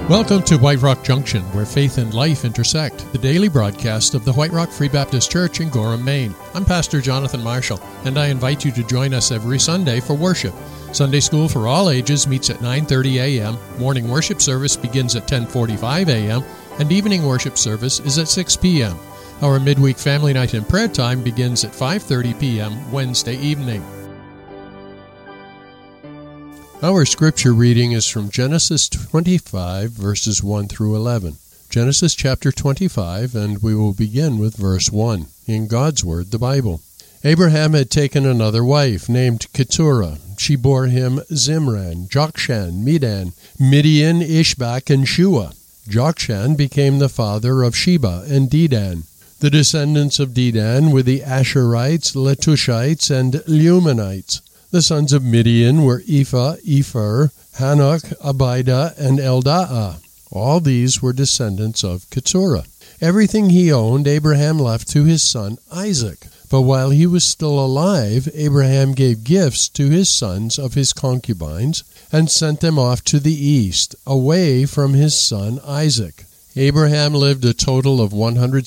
Welcome to White Rock Junction, where faith and life intersect, the daily broadcast of the White Rock Free Baptist Church in Gorham, Maine. I'm Pastor Jonathan Marshall, and I invite you to join us every Sunday for worship. Sunday school for all ages meets at 9:30 a.m., morning worship service begins at 10:45 a.m., and evening worship service is at 6 p.m. Our midweek family night and prayer time begins at 5:30 p.m. Wednesday evening. Our scripture reading is from Genesis 25, verses 1 through 11. Genesis chapter 25, and we will begin with verse 1, in God's Word, the Bible. Abraham had taken another wife, named Keturah. She bore him Zimran, Jokshan, Medan, Midian, Ishbak, and Shua. Jokshan became the father of Sheba and Dedan. The descendants of Dedan were the Asherites, Letushites, and Leumanites. The sons of Midian were Ephah, Epher, Hanok, Abida, and Eldaah. All these were descendants of Keturah. Everything he owned Abraham left to his son Isaac. But while he was still alive, Abraham gave gifts to his sons of his concubines and sent them off to the east, away from his son Isaac. Abraham lived a total of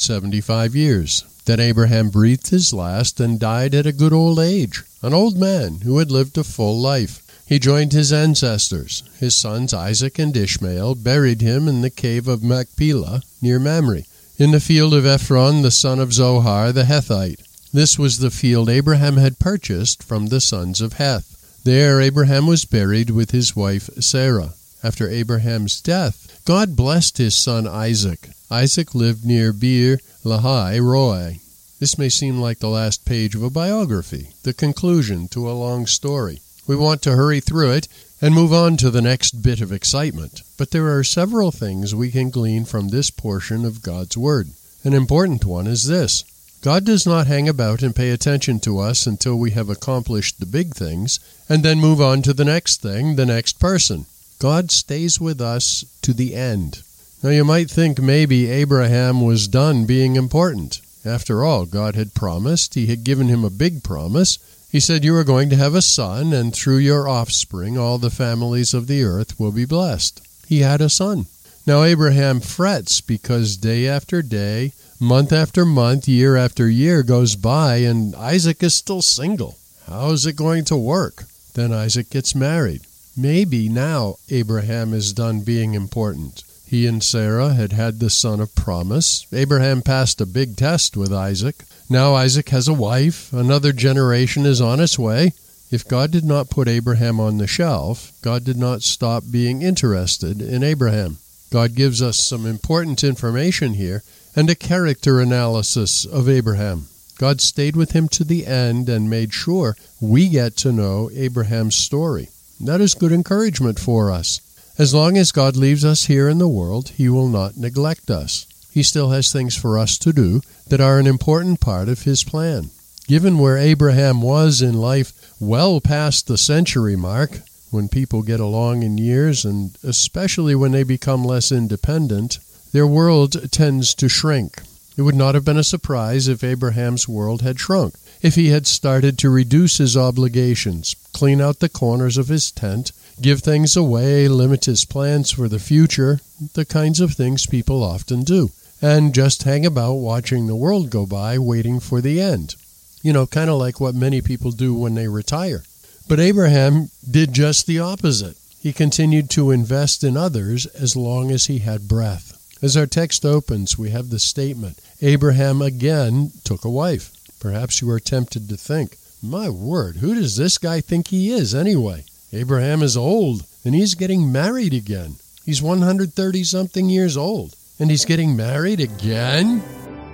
175 years. Then Abraham breathed his last and died at a good old age, an old man who had lived a full life. He joined his ancestors. His sons Isaac and Ishmael buried him in the cave of Machpelah near Mamre, in the field of Ephron the son of Zohar the Hethite. This was the field Abraham had purchased from the sons of Heth. There Abraham was buried with his wife Sarah. After Abraham's death, God blessed his son Isaac. Isaac lived near Beer Lahai Roi. This may seem like the last page of a biography, the conclusion to a long story. We want to hurry through it and move on to the next bit of excitement. But there are several things we can glean from this portion of God's Word. An important one is this: God does not hang about and pay attention to us until we have accomplished the big things, and then move on to the next thing, the next person. God stays with us to the end. Now you might think maybe Abraham was done being important. After all, God had promised. He had given him a big promise. He said, "You are going to have a son, and through your offspring all the families of the earth will be blessed." He had a son. Now Abraham frets because day after day, month after month, year after year goes by, and Isaac is still single. How is it going to work? Then Isaac gets married. Maybe now Abraham is done being important. He and Sarah had had the son of promise. Abraham passed a big test with Isaac. Now Isaac has a wife. Another generation is on its way. If God did not put Abraham on the shelf, God did not stop being interested in Abraham. God gives us some important information here and a character analysis of Abraham. God stayed with him to the end and made sure we get to know Abraham's story. That is good encouragement for us. As long as God leaves us here in the world, He will not neglect us. He still has things for us to do that are an important part of His plan. Given where Abraham was in life, well past the century mark, when people get along in years, and especially when they become less independent, their world tends to shrink. It would not have been a surprise if Abraham's world had shrunk, if he had started to reduce his obligations, clean out the corners of his tent, give things away, limit his plans for the future, the kinds of things people often do, and just hang about watching the world go by, waiting for the end. You know, kind of like what many people do when they retire. But Abraham did just the opposite. He continued to invest in others as long as he had breath. As our text opens, we have the statement, Abraham again took a wife. Perhaps you are tempted to think, my word, who does this guy think he is anyway? Abraham is old, and he's getting married again. He's 130-something years old, and he's getting married again?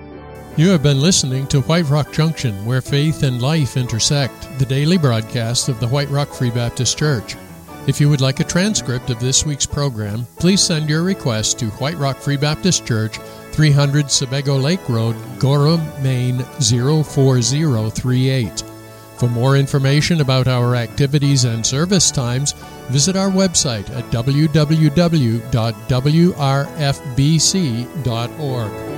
You have been listening to White Rock Junction, where faith and life intersect, the daily broadcast of the White Rock Free Baptist Church. If you would like a transcript of this week's program, please send your request to White Rock Free Baptist Church, 300 Sebago Lake Road, Gorham, Maine, 04038. For more information about our activities and service times, visit our website at www.wrfbc.org.